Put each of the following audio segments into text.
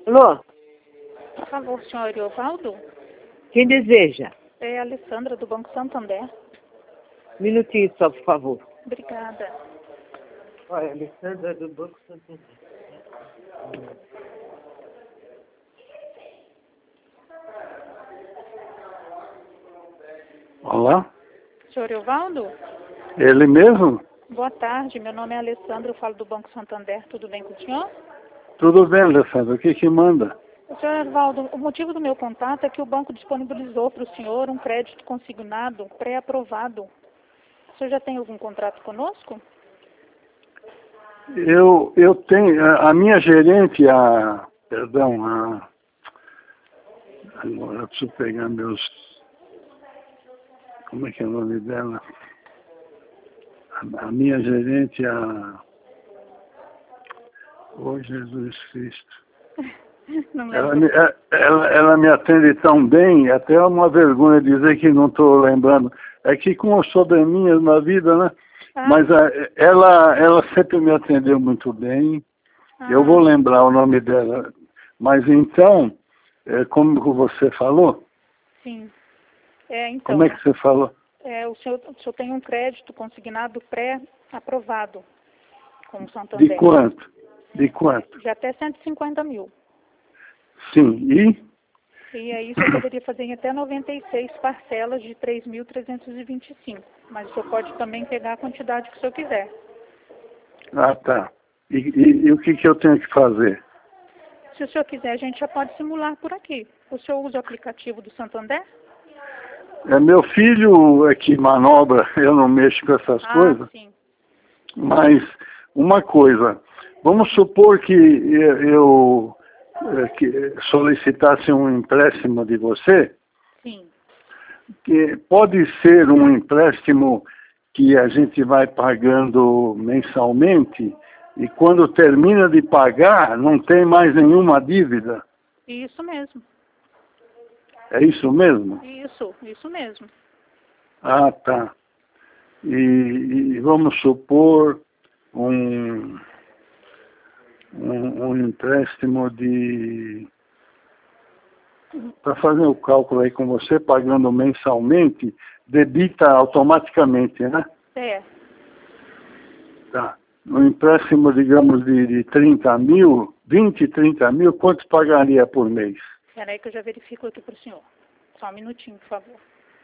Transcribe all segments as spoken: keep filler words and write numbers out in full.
Alô? Por favor, senhor Evaldo? Quem deseja? É a Alessandra, do Banco Santander. Minutinho só, por favor. Obrigada. Olha, Alessandra do Banco Santander. Olá, Senhor Evaldo? ele mesmo? Boa tarde, meu nome é Alessandra, eu falo do Banco Santander. Tudo bem com o senhor? Tudo bem, Alessandro, o que que manda? Senhor Evaldo, o motivo do meu contato é que o banco disponibilizou para o senhor um crédito consignado pré-aprovado. O senhor já tem algum contrato conosco? Eu, eu tenho, a, a minha gerente, a, perdão, a, agora eu preciso pegar meus, como é que é o nome dela? A, a minha gerente, a, oh Jesus Cristo. Não Ela lembro. me, é- ela, ela me atende tão bem, até é uma vergonha dizer que não estou lembrando. É que com as sobreminhas na vida, né? Ah, Mas a, ela, ela sempre me atendeu muito bem. Eu vou ah, lembrar o nome dela. Mas então, é, como você falou? sim. É, então, Como é que você falou? é, o, senhor, o senhor tem um crédito consignado pré-aprovado com o De Santander. quanto? De quanto? De até cento e cinquenta mil. Sim, e? E aí o senhor poderia fazer em até noventa e seis parcelas de três mil trezentos e vinte e cinco. Mas o senhor pode também pegar a quantidade que o senhor quiser. Ah, tá. E, e, e o que, que eu tenho que fazer? Se o senhor quiser, a gente já pode simular por aqui. O senhor usa o aplicativo do Santander? É meu filho é que manobra, eu não mexo com essas Ah, coisas. sim. Mas uma coisa, vamos supor que eu, eu eh, que solicitasse um empréstimo de você, Sim. que pode ser um empréstimo que a gente vai pagando mensalmente e quando termina de pagar não tem mais nenhuma dívida. Isso mesmo. É isso mesmo? Isso, isso mesmo. Ah, tá. E, e vamos supor um, um, um empréstimo de... Para fazer o cálculo aí com você, pagando mensalmente, debita automaticamente, né? É. Tá. Um empréstimo, digamos, de, de trinta mil, vinte, trinta mil, quanto pagaria por mês? Espera aí que eu já verifico aqui para o senhor. Só um minutinho, por favor.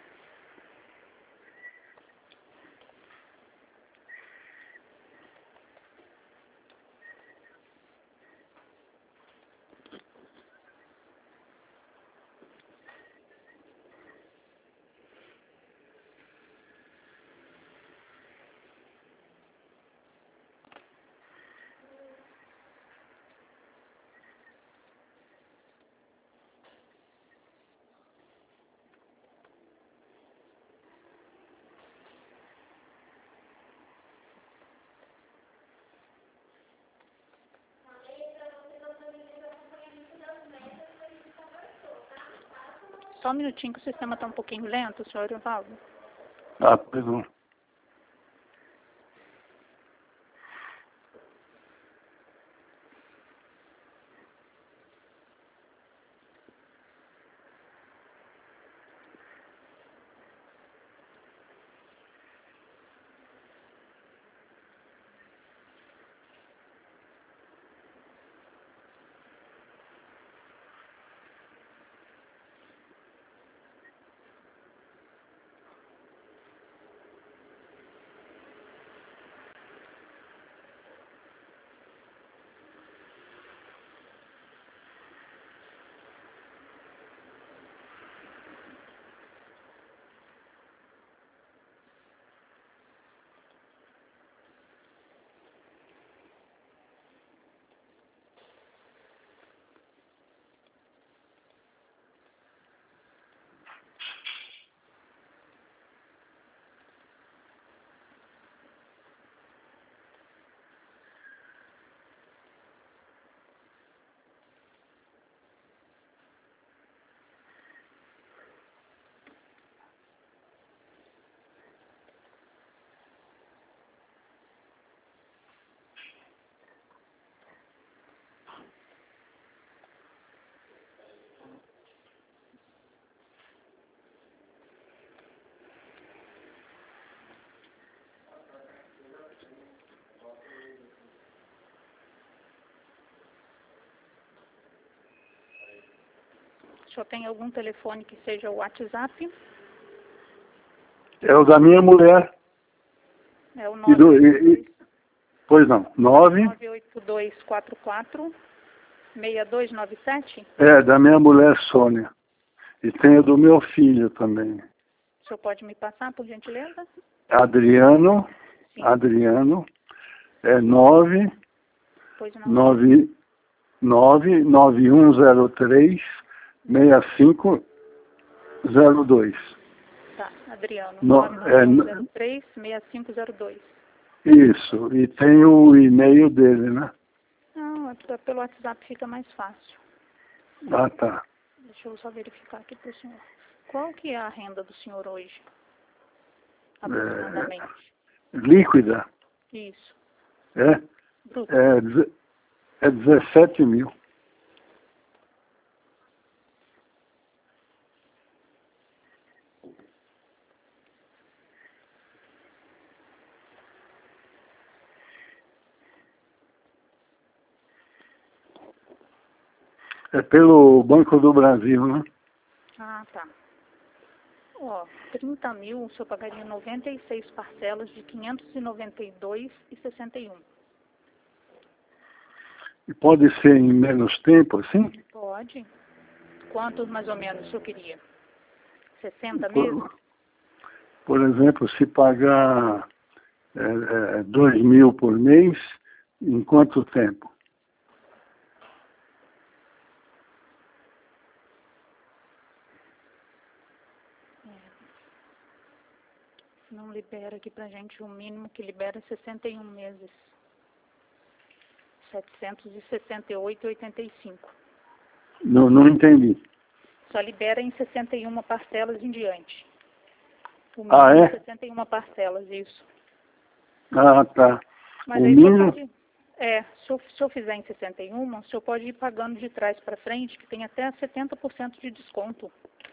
Só um minutinho que o sistema está um pouquinho lento, senhor Evaldo. Ah, perdão. senhor tem algum telefone que seja o WhatsApp? É o da minha mulher. É o E do, e, e, pois não, nove... nove oito dois quatro quatro seis dois nove sete? É, da minha mulher Sônia. E tem o do meu filho também. O senhor pode me passar, por gentileza? Adriano, Sim. Adriano, é nove Pois não. nove nove nove um zero três seis cinco zero dois. Tá, Adriano, No, nove é, nove um zero três seis cinco zero dois. isso, e tem o e-mail dele, né? Não, é- pelo WhatsApp fica mais fácil. Ah, tá. Deixa eu só verificar aqui para o senhor. Qual que é a renda do senhor hoje? É, Aproximadamente. líquida, Isso. é? Bruto. É, deze- é dezessete mil. É pelo Banco do Brasil, né? Ah, tá. Ó, trinta mil, o senhor pagaria noventa e seis parcelas de quinhentos e noventa e dois reais e sessenta e um. E pode ser em menos tempo, assim? Pode. Quantos mais ou menos o senhor queria? sessenta Por, meses? por exemplo, se pagar é, é, dois mil por mês, em quanto tempo? Não libera aqui pra gente, o mínimo que libera é sessenta e um meses. setecentos e sessenta e oito reais e oitenta e cinco. Não, não entendi. Só libera em sessenta e uma parcelas em diante. O mínimo Ah, é? sessenta e uma parcelas, isso. Ah, tá. Mas O aí o senhor mínimo... pode... É, se eu, se eu fizer em sessenta e um, o senhor pode ir pagando de trás para frente, que tem até setenta por cento de desconto.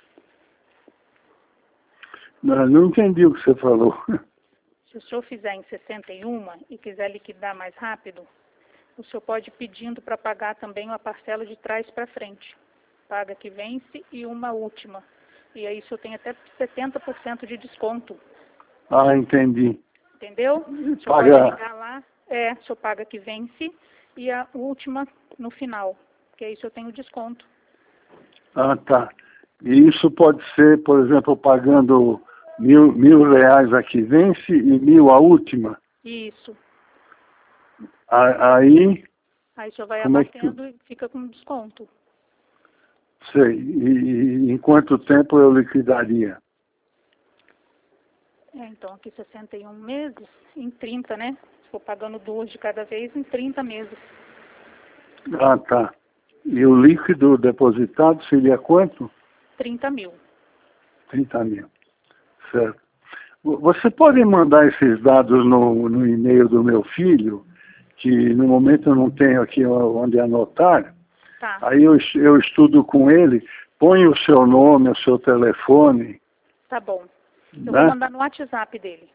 Não, não entendi o que você falou. Se o senhor fizer em sessenta e um e quiser liquidar mais rápido, o senhor pode ir pedindo para pagar também uma parcela de trás para frente. Paga que vence e uma última. E aí o senhor tem até setenta por cento de desconto. Ah, entendi. Entendeu? O senhor Paga- pode ligar lá, é, o senhor paga que vence e a última no final. Que aí o senhor tem o desconto. Ah, tá. E isso pode ser, por exemplo, pagando mil, mil reais a que vence e mil a última. Isso. A- Aí, Aí o senhor vai Como é que abatendo e fica com desconto. sei, e, e em quanto tempo eu liquidaria? É, então aqui sessenta e um meses, em trinta, né? Se for pagando duas de cada vez, em trinta meses. Ah, tá. E o líquido depositado seria quanto? trinta mil. trinta mil. Certo. Você pode mandar esses dados no, no e-mail do meu filho, que no momento eu não tenho aqui onde anotar. Tá, Aí eu, eu estudo com ele, põe o seu nome, o seu telefone, tá bom. Eu né? vou mandar no WhatsApp dele.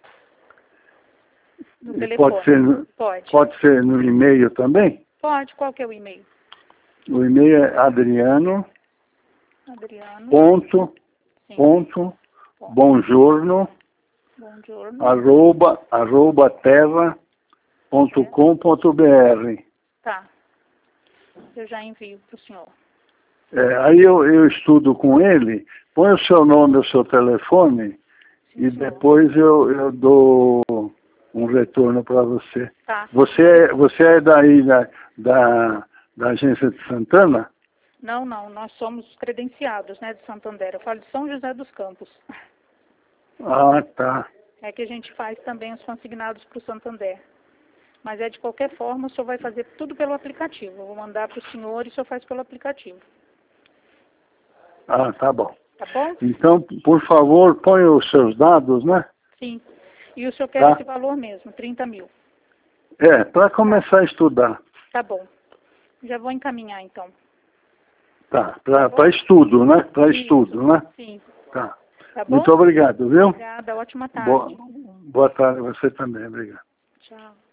No E telefone. pode ser, no- Pode. pode ser no e-mail também? Pode. Qual que é o e-mail? O e-mail é adriano Adriano. ponto Sim. ponto Ponto. bongiorno Buongiorno. arroba arroba terra ponto com ponto br. Tá. Eu já envio para o senhor. É, aí eu, eu estudo com ele, põe o seu nome, o seu telefone, Sim, e senhor. depois eu, eu dou um retorno para você. Tá. Você é, você é daí da, da, da agência de Santana? Não, não. Nós somos credenciados, né, de Santander. Eu falo de São José dos Campos. Ah, tá. É que a gente faz também os consignados para o Santander. Mas é de qualquer forma, o senhor vai fazer tudo pelo aplicativo. Eu vou mandar para o senhor e o senhor faz pelo aplicativo. Ah, tá bom. Tá bom? Então, por favor, põe os seus dados, né? Sim. E o senhor quer Tá. esse valor mesmo, trinta mil. É, para começar a estudar. Tá bom. Já vou encaminhar, então. Tá, para estudo, né? Para Isso. estudo, né? Sim. Tá. Tá bom? Muito obrigado, viu? Obrigada. Ótima tarde. Boa, boa tarde a você também, obrigado. Tchau.